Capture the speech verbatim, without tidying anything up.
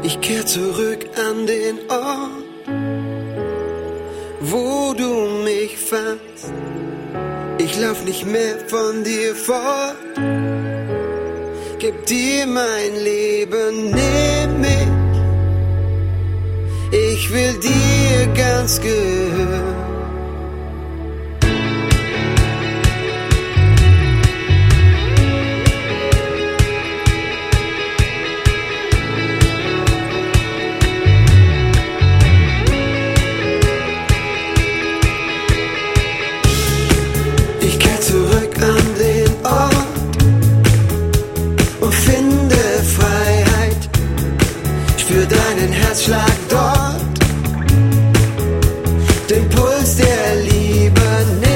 Ich kehr zurück an den Ort, wo du mich fandst. Ich lauf nicht mehr von dir fort. Gib dir mein Leben, nimm mich. Ich will dir ganz gehören. Für deinen Herzschlag dort, den Puls der Liebe.